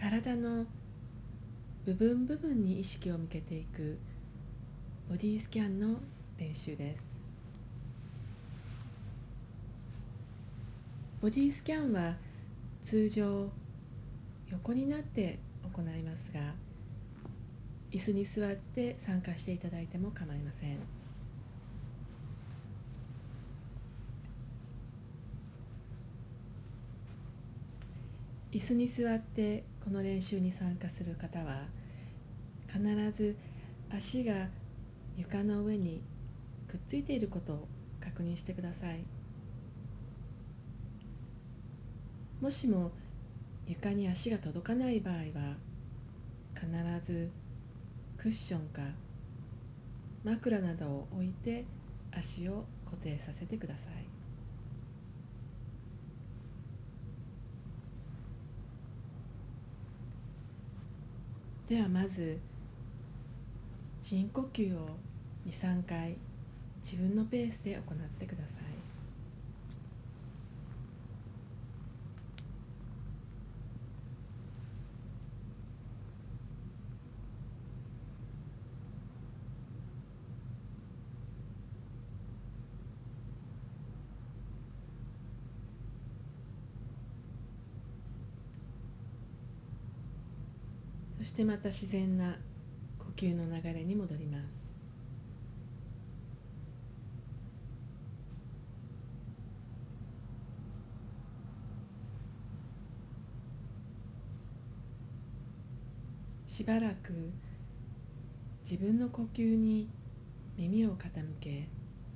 体の部分部分に意識を向けていくボディスキャンの練習です。ボディスキャンは通常横になって行いますが、椅子に座って参加していただいても構いません。椅子に座ってこの練習に参加する方は、必ず足が床の上にくっついていることを確認してください。もしも床に足が届かない場合は、必ずクッションか枕などを置いて足を固定させてください。ではまず深呼吸を2、3回自分のペースで行ってください。そしてまた自然な呼吸の流れに戻ります。しばらく自分の呼吸に耳を傾け、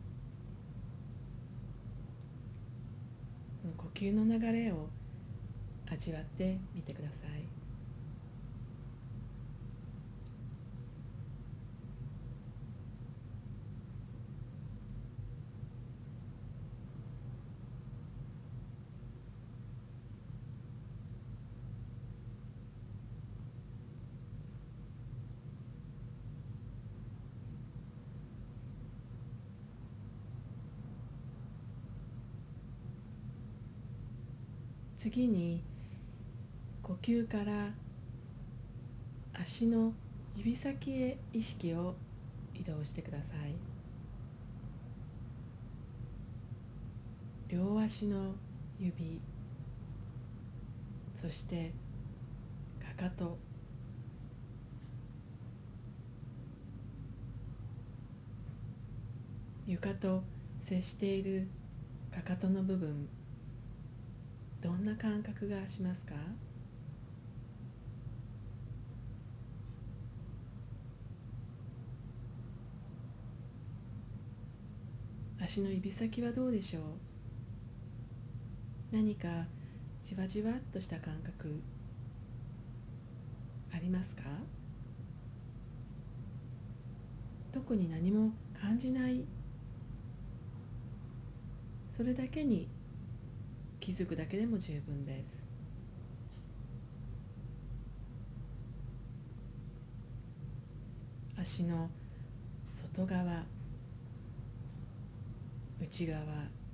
その呼吸の流れを味わってみてください。次に呼吸から足の指先へ意識を移動してください。両足の指、そしてかかと、床と接しているかかとの部分、どんな感覚がしますか？足の指先はどうでしょう？何かじわじわっとした感覚ありますか？特に何も感じない、それだけに気づくだけでも十分です。足の外側、内側、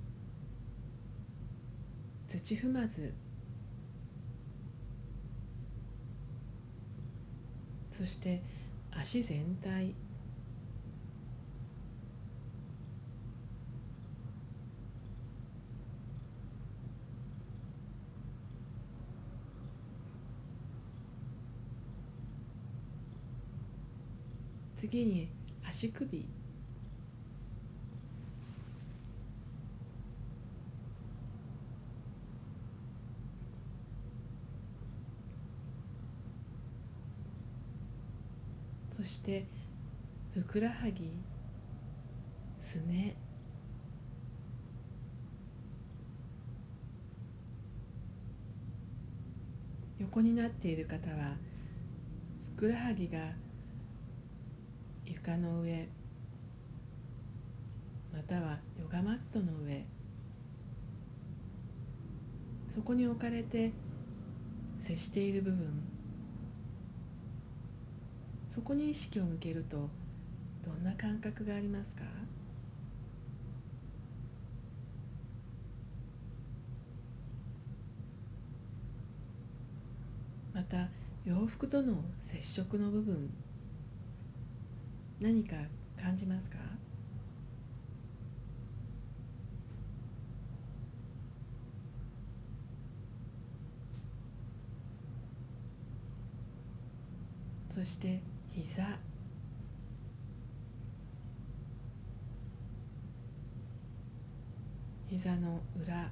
土踏まず、そして足全体、次に足首、そしてふくらはぎ、すね、横になっている方はふくらはぎが床の上、またはヨガマットの上、そこに置かれて接している部分、そこに意識を向けるとどんな感覚がありますか？また洋服との接触の部分、何か感じますか？そして膝の裏、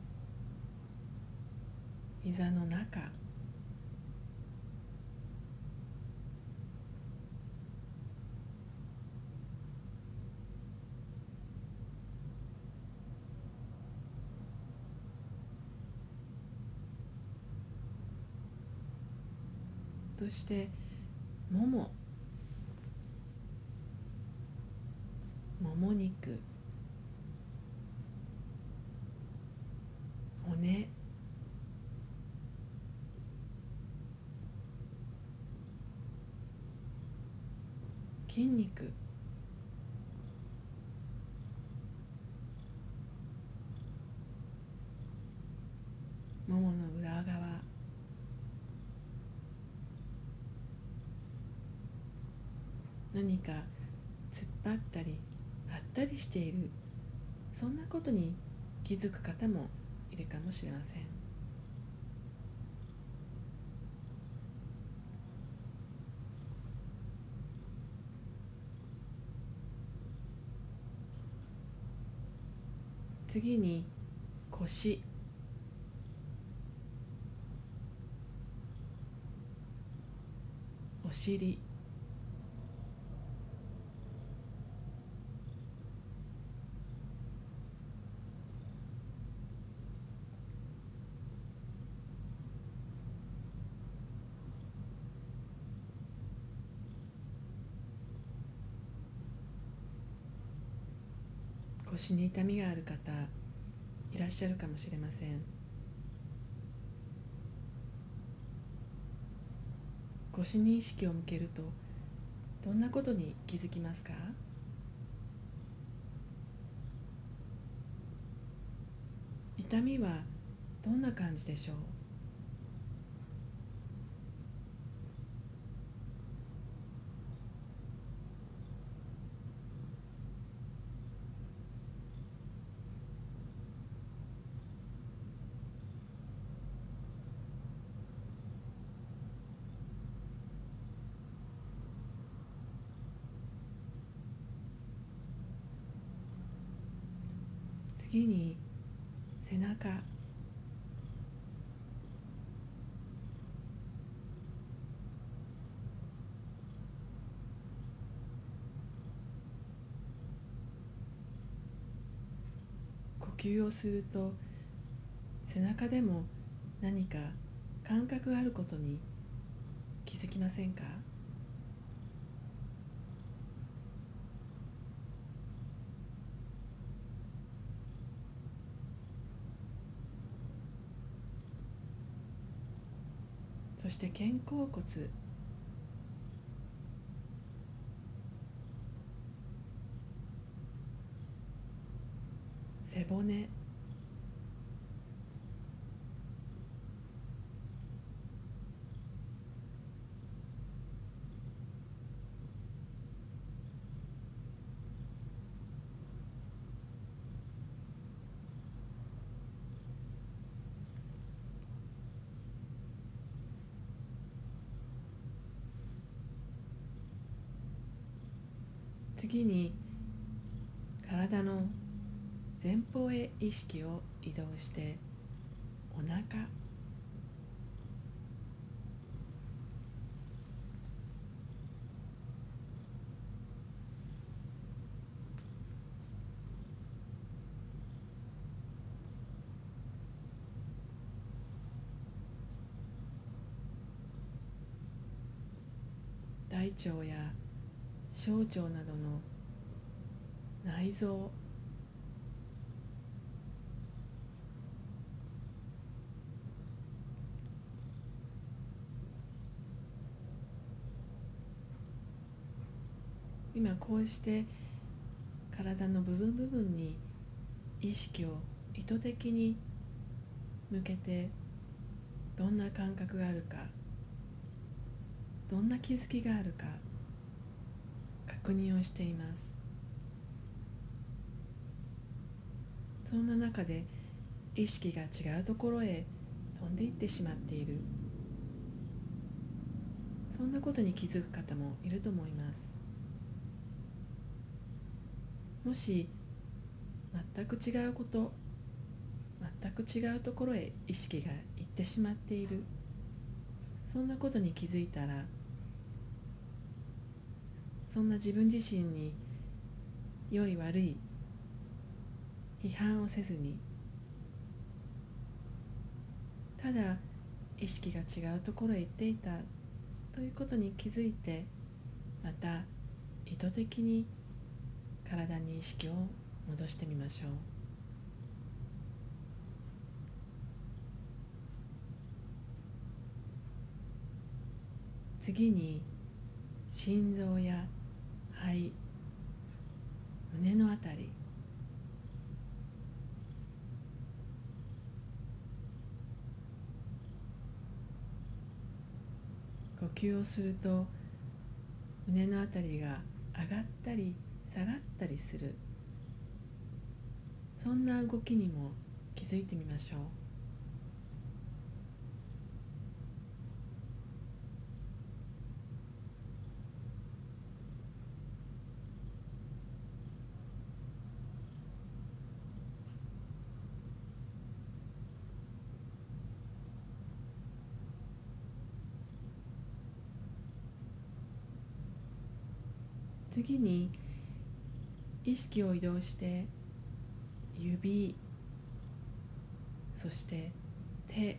膝の中、そしてもも、もも肉、骨、筋肉、ももの裏側、何か突っ張ったり張ったりしている、そんなことに気づく方もいるかもしれません。次に腰、お尻、腰に痛みがある方いらっしゃるかもしれません。腰に意識を向けるとどんなことに気づきますか？痛みはどんな感じでしょう？次に背中、呼吸をすると背中でも何か感覚があることに気づきませんか？そして肩甲骨、背骨、次に体の前方へ意識を移動してお腹、大腸や小腸などの内臓、今こうして体の部分部分に意識を意図的に向けてどんな感覚があるかどんな気づきがあるか確認をしています。そんな中で意識が違うところへ飛んでいってしまっている、そんなことに気づく方もいると思います。もし全く違うこと、全く違うところへ意識が行ってしまっている、そんなことに気づいたら、そんな自分自身に良い悪い批判をせずに、ただ意識が違うところへ行っていたということに気づいて、また意図的に体に意識を戻してみましょう。次に心臓や肺、胸のあたり、呼吸をすると胸のあたりが上がったり下がったりする、そんな動きにも気づいてみましょう。次に意識を移動して指、そして手、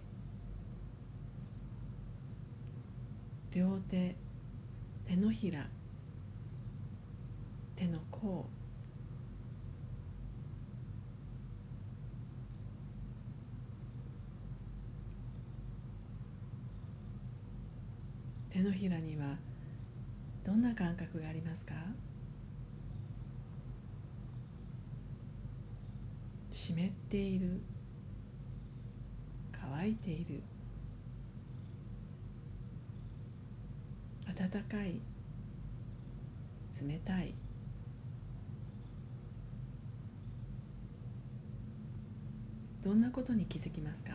両手、手のひら、手の甲、手のひらにはどんな感覚がありますか？湿っている、乾いている、暖かい、冷たい、どんなことに気づきますか？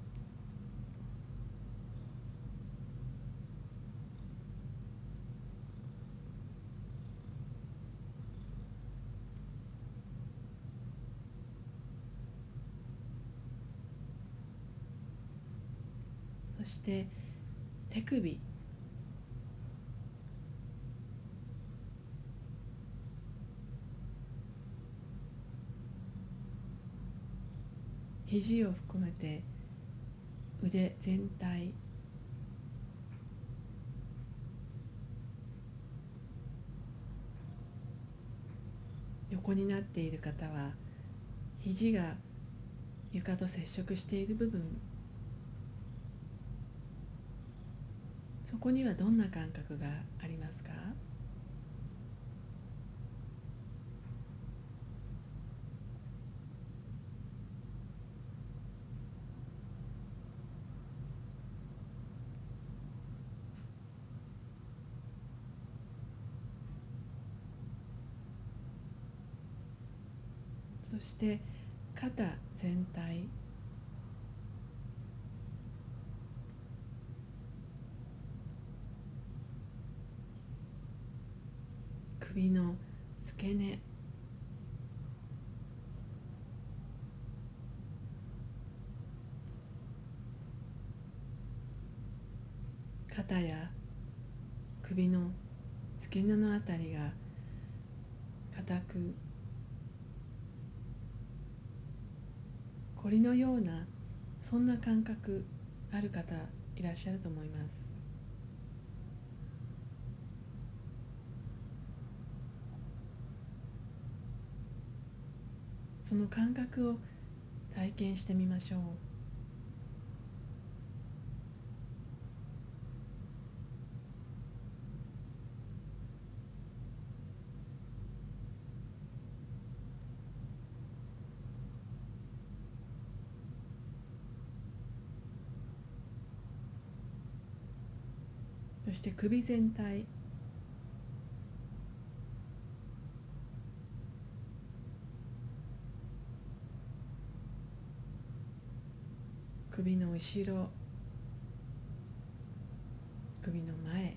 そして手首、肘を含めて腕全体、横になっている方は肘が床と接触している部分、そこにはどんな感覚がありますか？そして肩全体、首の付け根、肩や首の付け根のあたりが硬く、こりのような、そんな感覚ある方いらっしゃると思います。その感覚を体験してみましょう。そそして首全体、首の後ろ、首の前、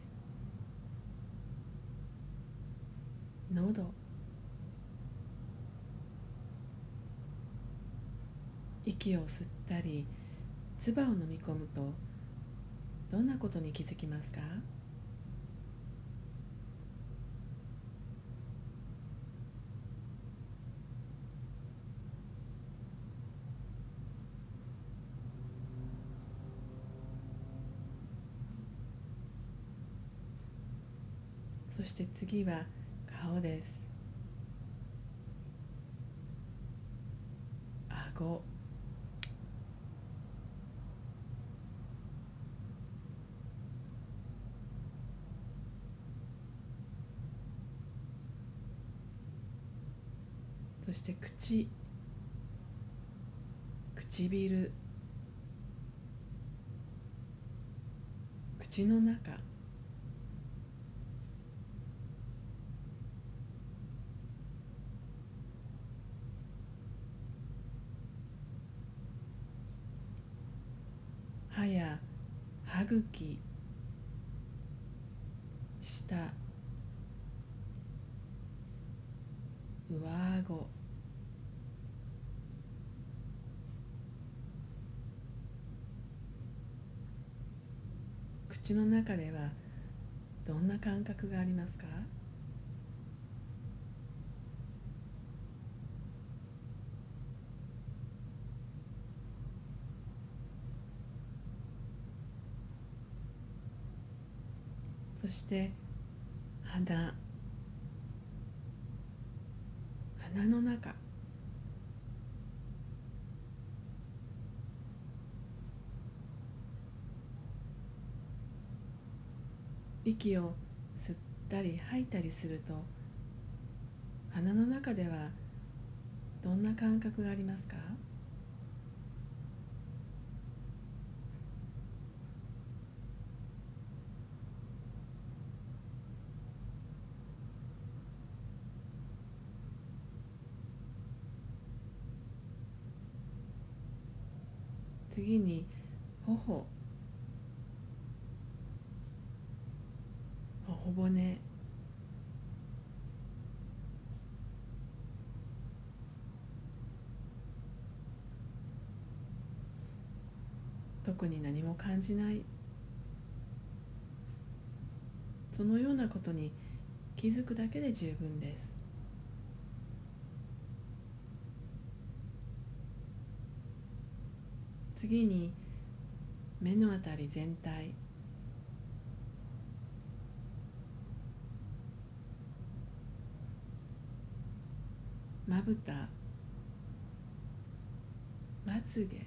喉、息を吸ったり唾を飲み込むとどんなことに気づきますか？そして次は顔です。顎、そして口、唇、口の中、歯や歯茎、舌、上顎、口の中ではどんな感覚がありますか？そして鼻の中、息を吸ったり吐いたりすると鼻の中ではどんな感覚がありますか？次に頬、頬骨、特に何も感じない、そのようなことに気づくだけで十分です。次に目のあたり全体、まぶた、まつげ、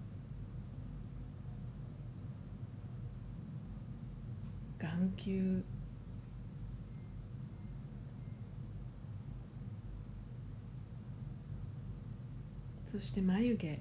眼球、そして眉毛、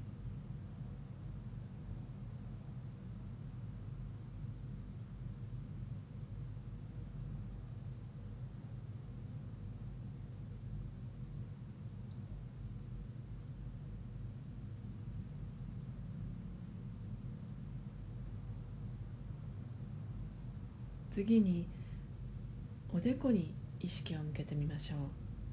次におでこに意識を向けてみましょう。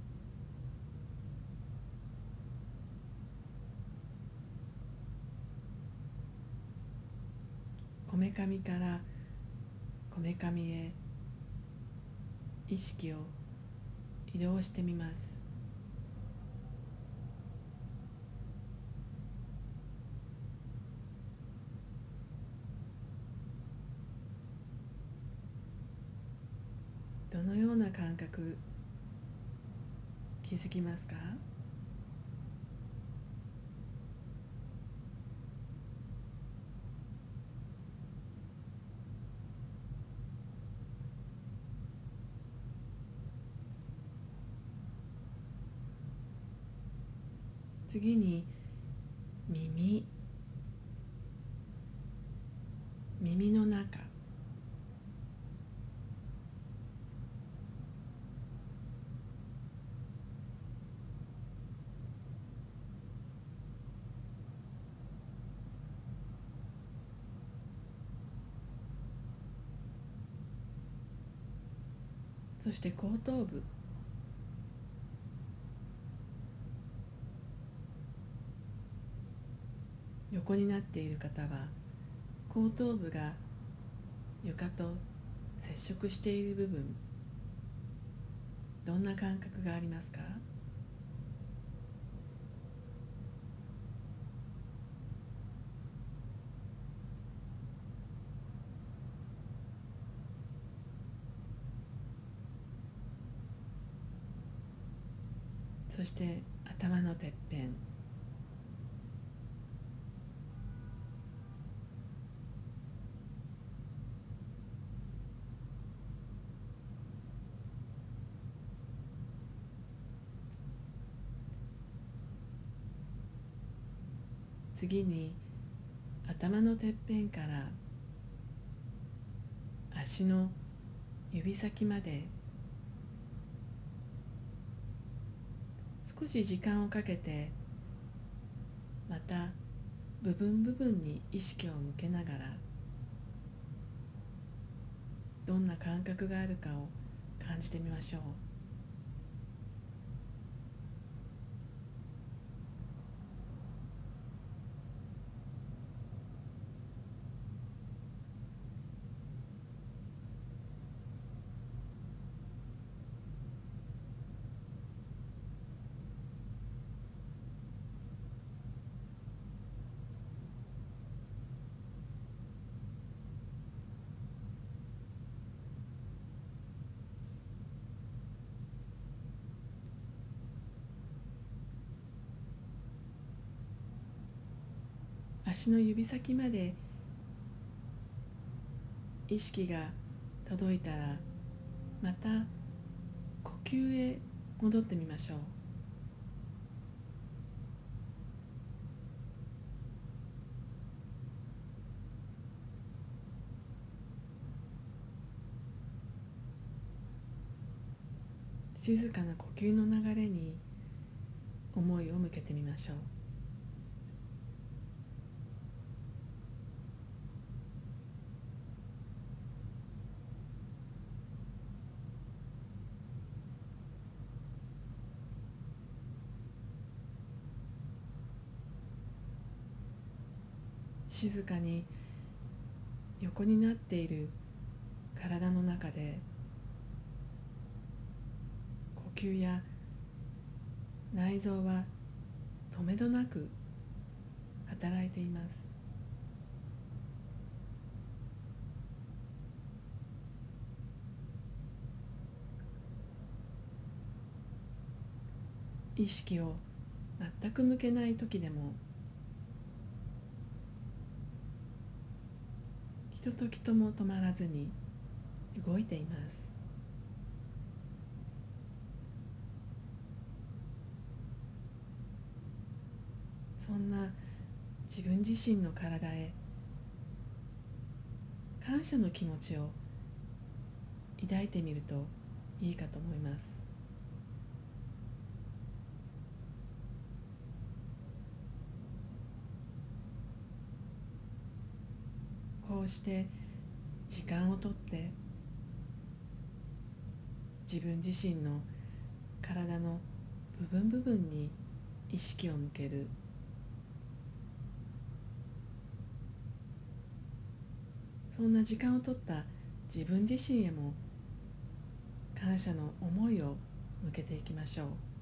こめかみからこめかみへ意識を移動してみます。どのような感覚気づきますか？次に耳、耳の中、 そして後頭部、横になっている方は後頭部が床と接触している部分、どんな感覚がありますか？そして頭のてっぺん、次に頭のてっぺんから足の指先まで少し時間をかけて、また部分部分に意識を向けながら、どんな感覚があるかを感じてみましょう。足の指先まで意識が届いたら、また呼吸へ戻ってみましょう。静かな呼吸の流れに思いを向けてみましょう。静かに横になっている体の中で、呼吸や内臓は止めどなく働いています。意識を全く向けない時でも、ひとときとも止まらずに動いています。そんな自分自身の体へ感謝の気持ちを抱いてみるといいかと思います。こうして時間をとって自分自身の体の部分部分に意識を向ける、そんな時間をとった自分自身へも感謝の思いを向けていきましょう。